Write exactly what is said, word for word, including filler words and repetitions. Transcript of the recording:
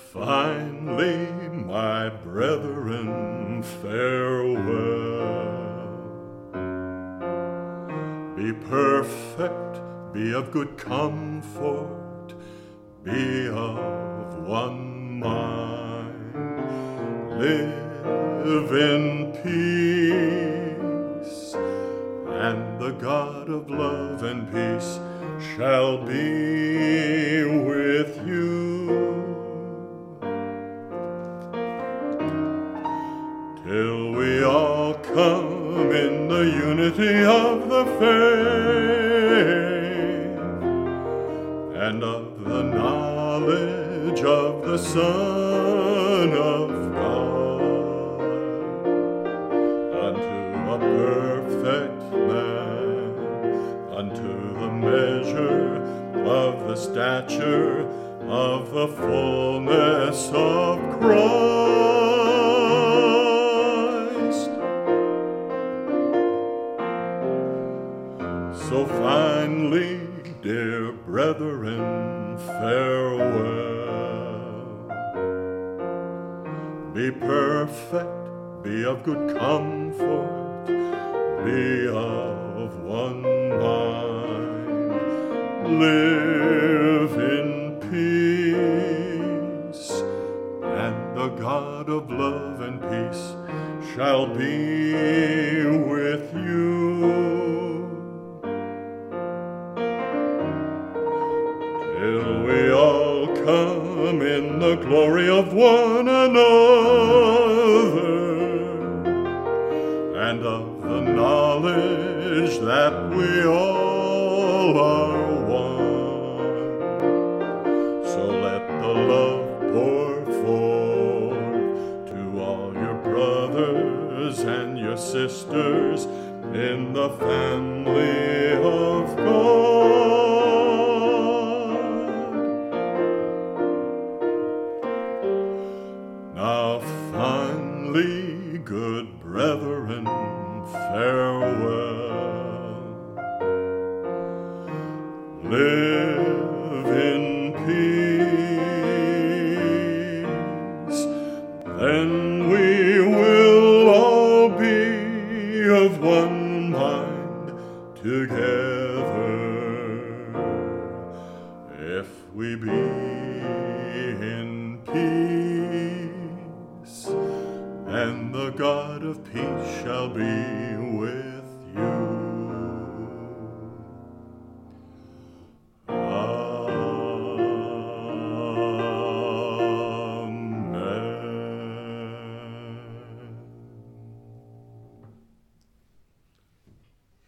Finally, my brethren, farewell. Be perfect, be of good comfort, be of one mind. Live in peace, and the God of love and peace shall be with you. Till we all come in the unity of the faith and of the knowledge of the Son of God, unto a perfect man, unto the measure of the stature of the fullness of Christ. So finally, dear brethren, farewell. Be perfect, be of good comfort, be of one mind. Live in peace, and the God of love and peace shall be with you. Till we all come in the glory of one another, and of the knowledge that we all are one. So let the love pour forth to all your brothers and your sisters in the family of God. Now finally, good brethren, farewell. Live in peace, then we will all be of one mind together. If we be in peace, and the God of peace shall be with